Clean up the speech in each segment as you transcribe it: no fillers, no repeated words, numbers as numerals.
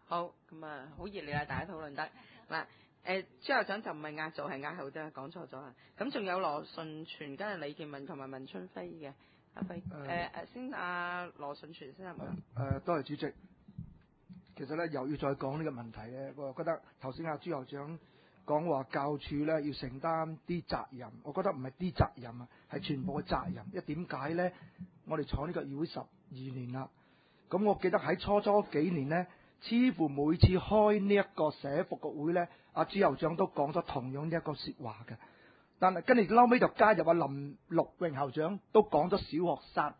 好，咁啊，好熱烈啊！大家討論得嗱，朱校長就唔係壓軸，係壓後啫，講錯咗啊！咁仲有羅順全、跟住李建文同埋文春輝嘅，阿輝，先阿羅順全先係咪？ 多謝主席。其實咧，又要再講呢個問題咧，我覺得頭先阿朱校長講話教署咧要承擔啲責任，我覺得唔係啲責任啊，係全部嘅責任。因為點解咧？我哋坐呢個議會12年啦，咁我記得喺初幾年咧，似乎每次開呢一個社福局會咧，阿朱校長都講咗同樣呢一個説話嘅。但係跟住後尾就加入阿林陸榮校長都講咗小學殺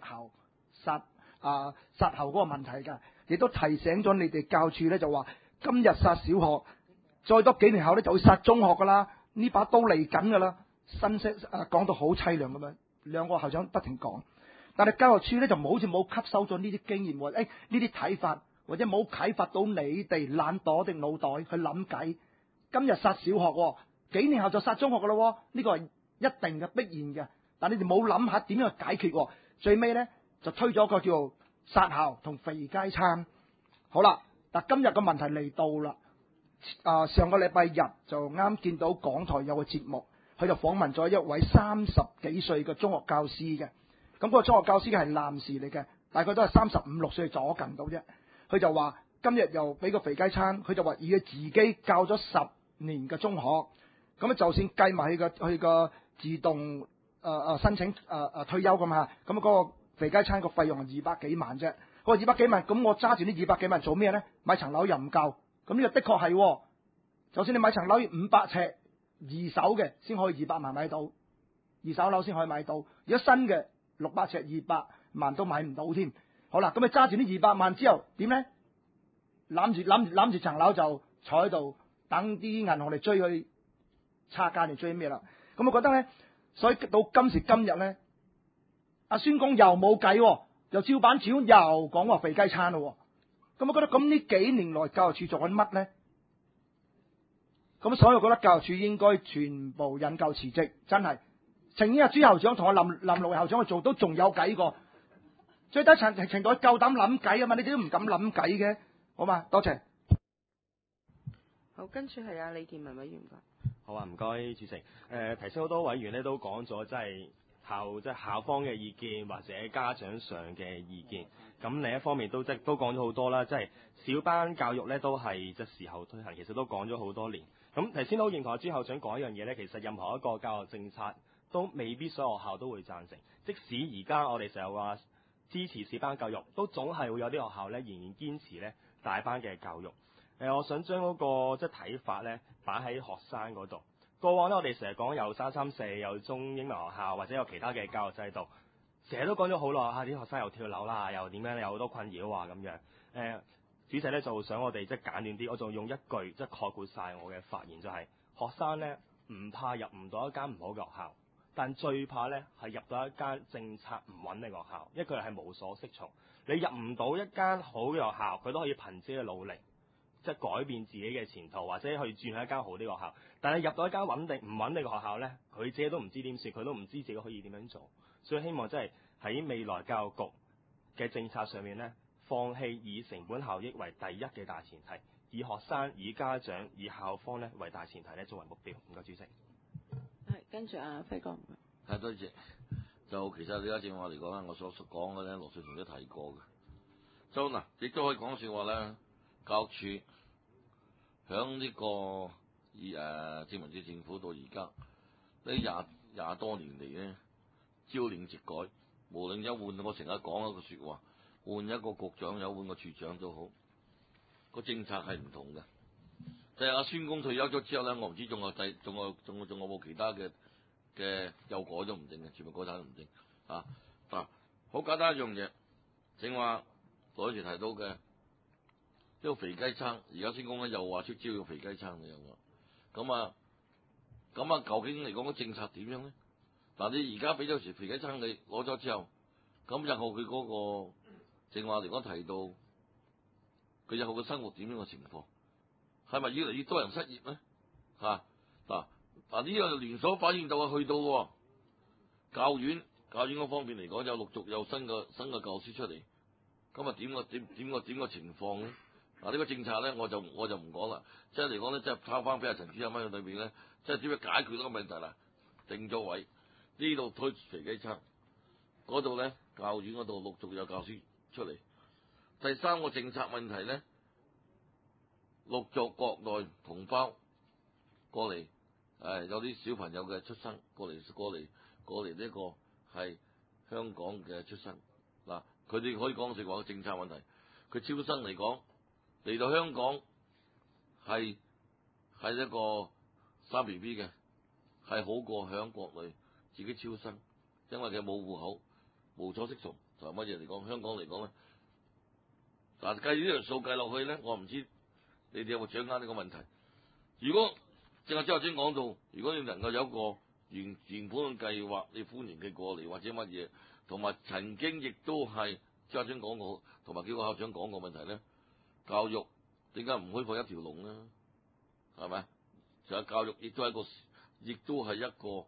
校嗰個問題㗎，亦都提醒咗你哋教署咧，就話今日殺小學，再多幾年後咧就會殺中學㗎啦，呢把刀嚟緊㗎啦。分析講到好凄涼咁樣，兩個校長不停講，但係教育處咧就好似冇吸收咗呢啲經驗喎，呢啲睇法或者冇啟發到你哋懶惰的腦袋去諗計。今日殺小學，幾年後就殺中學㗎咯，呢個係一定嘅必然嘅，但你哋冇諗下點樣去解決，最尾咧就推咗個叫做殺校同肥雞餐。好啦，嗱今日個問題嚟到啦，上個禮拜日就啱見到港台有個節目，佢就訪問咗一位30幾歲嘅中學教師嘅，咁嗰個中學教師嘅係男士嚟嘅，大概都係35、6歲左近到啫。佢就話今日又俾個肥雞餐，佢就話以佢自己教咗10年嘅中學，咁就算計埋佢個自動申請退休咁嚇，咁嗰個肥雞餐個費用係200幾萬啫。嗰個200幾萬，咁我揸住呢200幾萬做咩咧？買層樓又唔夠，咁呢個的確係，就算你買層樓要500尺二手嘅先可以200萬買到，二手樓先可以買到。如果新嘅600尺200萬都買唔到添。好啦，咁你揸住呢200萬之後點咧？攬住層樓就坐喺度等啲銀行嚟追佢差價嚟追咩啦？咁我覺得咧，所以到今時今日咧，阿孫公又冇計，又照板煮碗，又講話肥雞餐咯。咁我覺得咁呢幾年來教育處做緊乜咧？咁所以我覺得教育處應該全部引咎辭職，真係。情願阿朱校長同阿林陸校長去做都仲有計過，最低程度夠膽諗計啊嘛！你哋都唔敢諗計嘅，好嘛？多謝。 好，跟住係阿李建文委員㗎。 好啊，唔該主席。提醒好多委員咧都講咗，即係校方嘅意見或者家長上嘅意見。咁另一方面都講咗好多啦，即係小班教育咧都係即時候推行，其實都講咗好多年。咁頭先都認同阿朱校長講一樣嘢咧，其實任何一個教育政策都未必所有學校都會贊成。即使而家我哋成日話支持小班教育，都總係會有啲學校咧仍然堅持咧大班嘅教育。我想將嗰個即係睇法咧擺喺學生嗰度。過往咧我哋成日講有334，有中英文學校或者有其他嘅教育制度，成日都講咗好耐啲學生又跳樓啦，又點樣有好多困擾啊咁樣。主席咧就想我哋即係簡短啲，我仲用一句即係概括晒我嘅發言，就係學生咧唔怕入唔到一間唔好嘅學校，但最怕咧係入到一間政策唔穩定嘅學校，因為佢係無所適從。你入唔到一間好嘅學校，佢都可以憑自己嘅努力即係改變自己嘅前途，或者去轉去一間好啲嘅學校。但係入到一間唔穩定嘅學校咧，佢自己都唔知點算，佢都唔知自己可以點樣做。所以希望即係喺未來教育局嘅政策上面咧，放棄以成本效益為第一嘅大前提，以學生、以家長、以校方咧為大前提咧作為目標。唔該主席。 係跟住阿輝哥。 係多謝。就其實你而家正話嚟講咧，我所講嘅咧，羅順全都提過嘅。就嗱，亦都可以講説話咧，教育處響呢個殖民地政府到而家呢廿多年嚟咧，朝令夕改，無論一換，我成日講一個説話，換一個局長有換個處長都好，個政策係唔同嘅。就係阿孫公退休咗之後咧，我唔知仲有冇其他嘅又改都唔定嘅，全部改晒都唔定啊！嗱，好簡單一樣嘢，正話嗰時提到嘅呢個肥雞餐，而家孫公咧又話出招要肥雞餐嘅又話，咁啊，究竟嚟講個政策點樣咧？嗱，你而家俾咗時肥雞餐你攞咗之後，咁日後佢嗰個正話嚟講提到佢日後嘅生活點樣嘅情況，係咪越嚟越多人失業咧？嗱呢個連鎖反應就係去到教院嗰方面嚟講，有陸續有新嘅教師出嚟，咁啊點個情況咧？ 嗱，呢個政策咧，我就唔講啦。即係嚟講咧，即係抄翻俾阿陳主任喺裏邊咧，即係點樣解決呢個問題啦？定咗位，呢度推肥雞餐，嗰度咧教院嗰度陸續有教師出嚟。第三個政策問題咧，陸續國內同胞過嚟，有啲小朋友嘅出生過嚟呢個係香港嘅出生。嗱，佢哋可以講成話政策問題。佢超生嚟講嚟到香港係一個生 B B 嘅，係好過響國內自己超生，因為佢冇戶口、無所適從同埋乜嘢嚟講，香港嚟講咧，但計呢條數計落去咧，我唔知你哋有冇掌握呢個問題。如果正係頭先講到，如果你能夠有一個原本嘅計劃，你歡迎佢過嚟或者乜嘢，同埋曾經亦都係頭先講過，同埋幾個校長講過問題咧，教育點解唔開放一條龍咧？係咪？就係教育亦都係一個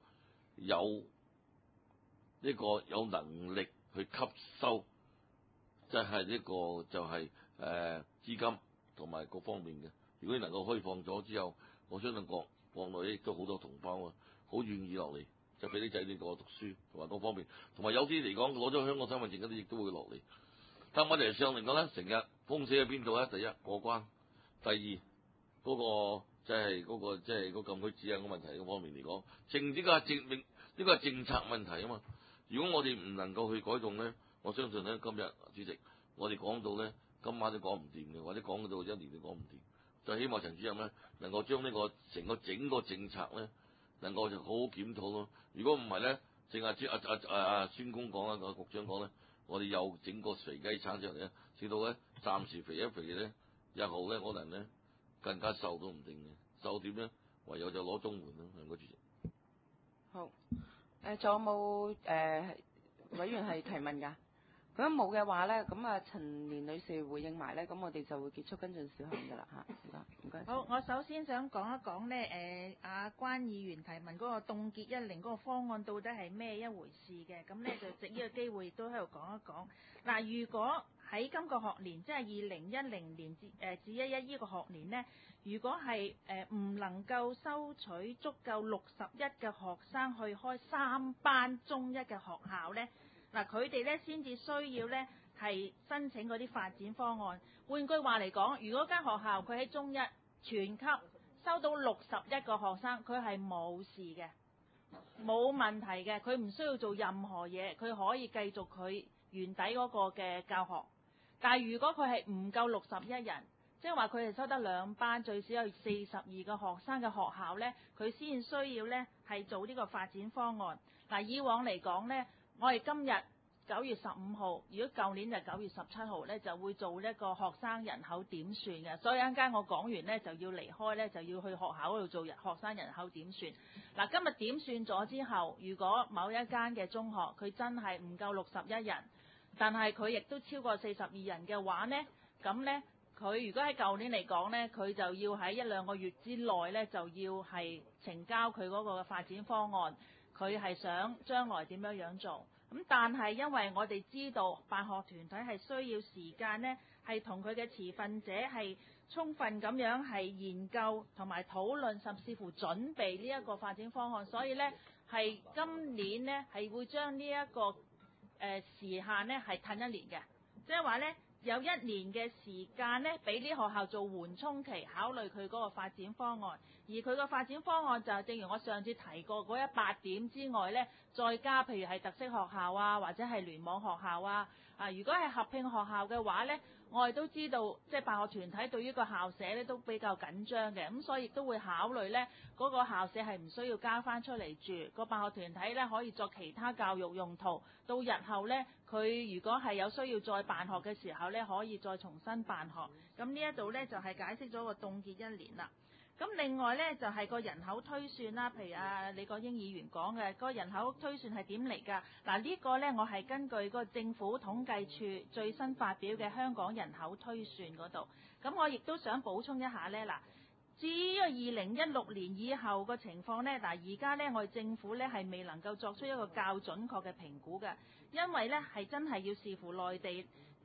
有能力去吸收，即係呢個就係資金同埋各方面嘅。如果你能夠開放咗之後，我相信國內亦都好多同胞啊，好願意落嚟，就俾啲仔女過讀書同埋各方面，同埋有啲嚟講攞咗香港身份證嗰啲亦都會落嚟。但問題上嚟講咧，成日封死喺邊度咧？第一過關，第二嗰個即係嗰禁區指引嘅問題嗰方面嚟講，呢個係政策問題啊嘛。如果我哋唔能夠去改動咧，我相信咧今日主席我哋講到咧，今晚都講唔掂嘅，或者講到一年都講唔掂。就希望陳主任咧能夠將呢個整個政策咧能夠就好好檢討咯。如果唔係咧，正係孫公講啦，個局長講咧，我哋又整個肥雞餐出嚟咧，直到咧暫時肥一肥咧，日後咧可能咧更加瘦都唔定嘅，瘦點咧唯有就攞綜援咯，兩個主席。 好，仲有冇委員係提問㗎？如果冇嘅話咧，咁啊陳蓮女士回應埋咧，咁我哋就會結束跟進事項㗎啦嚇。唔該。 好，我首先想講一講咧，阿關議員提問嗰個凍結109嗰個方案到底係咩一回事嘅，咁咧就藉呢個機會亦都喺度講一講。嗱，如果喺今個學年，即係2010年至11呢個學年呢，如果係唔能夠收取足夠61嘅學生去開3班中一嘅學校呢，嗱佢哋咧先至需要咧係申請嗰啲發展方案。換句話嚟講，如果間學校佢喺中一全級收到61個學生，佢係冇事嘅，冇問題嘅，佢唔需要做任何嘢，佢可以繼續佢原底嗰個嘅教學。但係如果佢係唔夠61人，即係話佢係收得2班，最少有42個學生嘅學校呢，佢先需要呢係做呢個發展方案。嗱，以往嚟講呢，我哋今日9月15號，如果舊年就9月17號呢，就會做一個學生人口點算嘅。所以一陣間我講完呢，就要離開呢，就要去學校嗰度做學生人口點算。嗱，今日點算咗之後，如果某一間嘅中學佢真係唔夠61人，但係佢亦都超過42人嘅話呢，咁呢，佢如果喺舊年嚟講呢，佢就要喺1-2個月之內呢，就要係呈交佢嗰個發展方案，佢係想將來點樣做。咁但係因為我哋知道辦學團體係需要時間呢，係同佢嘅持份者係充分咁樣係研究同埋討論，甚至乎準備呢一個發展方案，所以呢，係今年呢，係會將呢一個時限呢係褪1年嘅，即係話呢，有1年嘅時間呢，俾啲學校做緩衝期，考慮佢嗰個發展方案。而佢個發展方案就正如我上次提過嗰8點之外呢，再加譬如係特色學校啊，或者係聯網學校啊。如果係合併學校嘅話呢，我哋都知道即係辦學團體對於個校舍呢都比較緊張嘅，咁所以亦都會考慮呢嗰個校舍係唔需要交翻出嚟住，個辦學團體呢可以作其他教育用途。到日後呢，佢如果係有需要再辦學嘅時候呢，可以再重新辦學。咁呢一度呢，就係解釋咗個凍結1年啦。咁另外呢，就係個人口推算啦，譬如李國英議員講嘅個人口推算係點嚟㗎？嗱，呢個呢，我係根據個政府統計處最新發表嘅香港人口推算嗰度。咁我亦都想補充一下呢。嗱，至於2016年以後個情況呢，嗱而家呢，我哋政府呢係未能夠作出一個較準確嘅評估嘅，因為呢係真係要視乎內地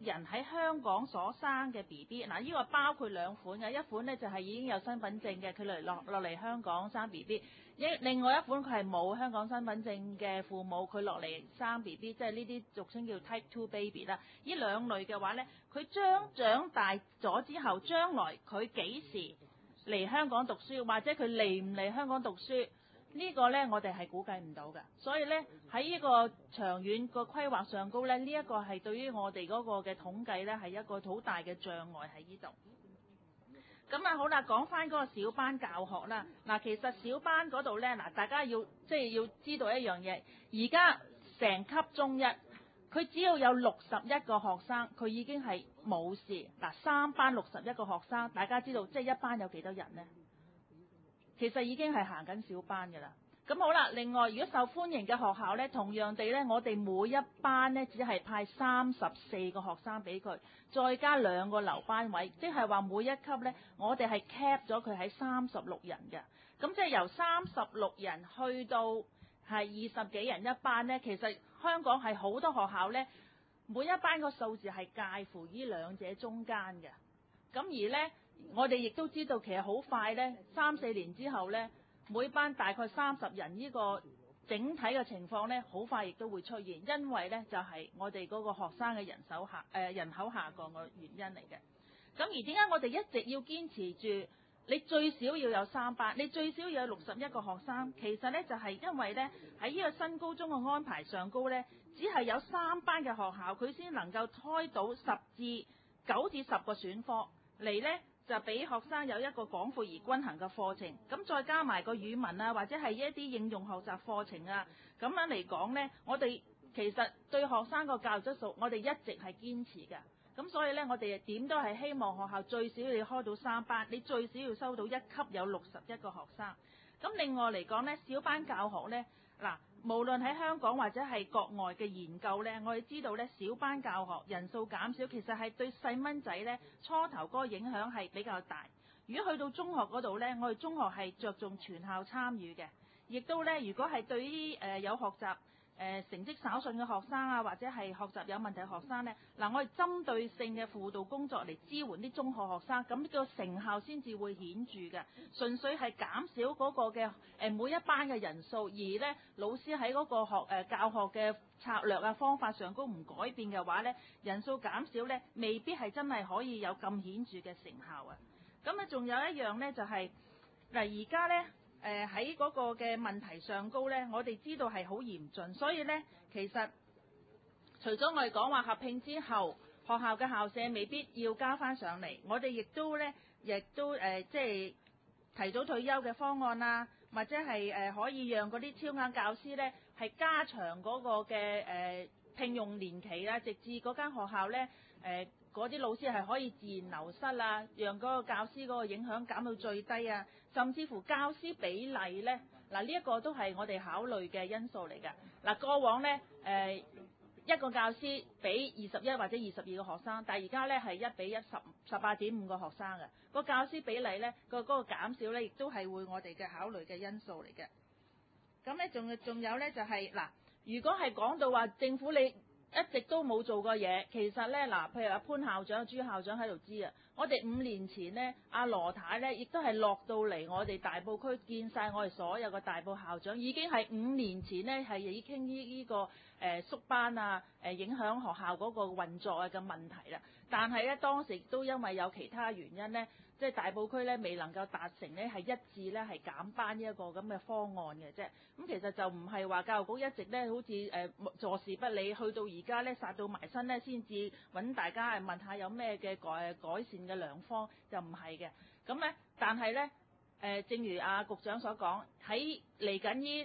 人喺香港所生嘅 BB， 嗱呢個包括兩款嘅，一款呢就係已經有身份證嘅，佢落嚟香港生 BB， 另外一款佢係冇香港身份證嘅父母，佢落嚟生 BB， 即係呢啲俗稱叫 Type 2 baby 啦。呢兩類嘅話呢，佢長大咗之後，將來佢幾時嚟香港讀書，或者佢嚟唔嚟香港讀書？呢個呢，我哋係估計唔到嘅，所以呢，喺呢個長遠個規劃上高呢，呢一個係對於我哋嗰個嘅統計呢，係一個好大嘅障礙喺呢度。咁啊好啦，講翻嗰個小班教學啦。嗱，其實小班嗰度呢，嗱大家要知道一樣嘢，而家成級中一，佢只要有61個學生，佢已經係冇事。嗱，3班61個學生，大家知道即係一班有幾多人呢？其實已經係行緊小班㗎啦。咁好啦，另外如果受歡迎嘅學校呢，同樣地呢，我哋每一班呢，只係派34個學生俾佢，再加2個留班位，即係話每一級呢，我哋係 cap 咗佢喺36人嘅。咁即係由36人去到係20幾人一班呢，其實香港係好多學校呢，每一班個數字係介乎於兩者中間嘅。咁而呢，我哋亦都知道，其實好快呢，3、4年之後呢，每班大概30人呢個整體嘅情況呢，好快亦都會出現，因為呢就係我哋嗰個學生嘅人口下降嘅原因嚟嘅。咁而點解我哋一直要堅持住你最少要有3班，你最少要有61個學生？其實呢就係因為呢喺呢個新高中嘅安排上高呢，只係有3班嘅學校佢先能夠開到9至10個選科嚟呢，就俾學生有一個廣闊而均衡嘅課程，咁再加埋個語文啊，或者係一啲應用學習課程啊，咁樣嚟講呢，我哋其實對學生個教育質素，我哋一直係堅持嘅。咁所以呢，我哋點都係希望學校最少要開到3班，你最少要收到一級有61個學生。咁另外嚟講呢，小班教學呢，嗱，無論喺香港或者係國外嘅研究呢，我哋知道呢，小班教學人數減少，其實係對細蚊仔呢初頭嗰個影響係比較大。如果去到中學嗰度呢，我哋中學係着重全校參與嘅，亦都呢，如果係對於有學習成績稍遜嘅學生啊，或者係學習有問題嘅學生呢，嗱，我哋針對性嘅輔導工作嚟支援啲中學學生，咁呢個成效先至會顯著嘅。純粹係減少嗰個嘅每一班嘅人數，而呢老師喺嗰個教學嘅策略啊方法上都唔改變嘅話呢，人數減少呢，未必係真係可以有咁顯著嘅成效啊。咁啊，仲有一樣呢，就係嗱，而家呢。喺嗰個嘅問題上高呢，我哋知道係好嚴峻，所以呢，其實除咗我哋講話合併之後，學校嘅校舍未必要加翻上嚟，我哋亦都即係提早退休嘅方案啦，或者係可以讓嗰啲超額教師呢係加長嗰個嘅聘用年期啦，直至嗰間學校呢。嗰啲老師係可以自然流失啦，讓嗰個教師嗰個影響減到最低啊，甚至乎教師比例呢，嗱，呢一個都係我哋考慮嘅因素嚟㗎。嗱，過往呢，一個教師俾21或者22個學生，但係而家呢係1比18.5個學生嘅，個教師比例呢，嗰個減少呢，亦都係會我哋嘅考慮嘅因素嚟嘅。咁呢仲有呢，就係嗱，如果係講到話政府你一直都冇做過嘢，其實呢，嗱，譬如阿潘校長、朱校長喺度知啊，我哋5年前呢，阿羅太呢亦都係落到嚟我哋大埔區見晒我哋所有嘅大埔校長，已經係5年前呢係已經呢個縮班啊，影響學校嗰個運作啊嘅問題啦。但係呢，當時亦都因為有其他原因呢，即係大埔區呢未能夠達成呢係一致呢係減班呢一個咁嘅方案嘅啫。咁其實就唔係話教育局一直呢好似坐視不理，去到而家呢殺到埋身呢先至揾大家問下有咩嘅改善嘅良方，就唔係嘅。咁呢，但係呢，正如阿局長所講，喺嚟緊呢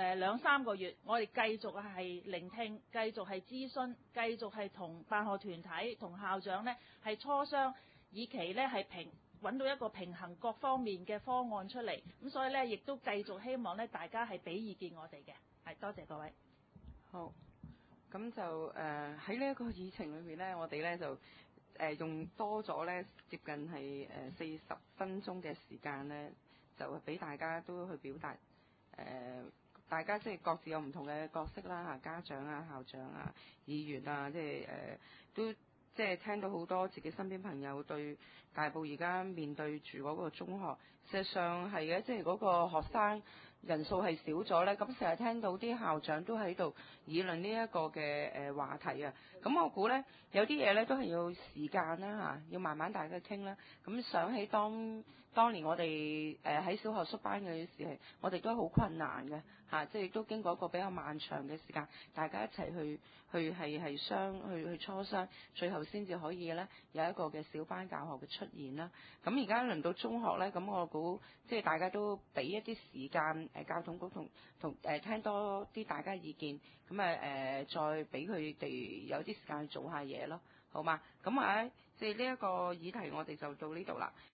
2-3個月，我哋繼續係聆聽，繼續係諮詢，繼續係同辦學團體、同校長呢係磋商，以期呢係揾到一個平衡各方面嘅方案出嚟。咁所以呢，亦都繼續希望呢大家係俾意見我哋嘅。係，多謝各位。 好，咁就喺呢一個議程裏邊呢，我哋呢就用多咗呢接近係40分鐘嘅時間呢，就俾大家都去表達大家即係各自有唔同嘅角色啦嚇，家長啊、校長啊、議員啊，即係都即係聽到好多自己身邊朋友對大埔而家面對住嗰個中學，事實上係嘅，即係嗰個學生人數係少咗咧。咁成日聽到啲校長都喺度議論呢一個嘅話題啊。咁我估咧有啲嘢咧都係要時間啦嚇，要慢慢大家傾啦。咁想起當年我哋喺小學縮班嘅時候，我哋都好困難嘅嚇，即係都經過一個比較漫長嘅時間，大家一齊去磋商，最後先至可以咧有一個嘅小班教學嘅出現啦。咁而家輪到中學咧，咁我估即係大家都俾一啲時間教統局同聽多啲大家意見，咁再俾佢哋有啲時間去做下嘢咯，好嘛？咁即係呢一個議題我哋就到呢度啦。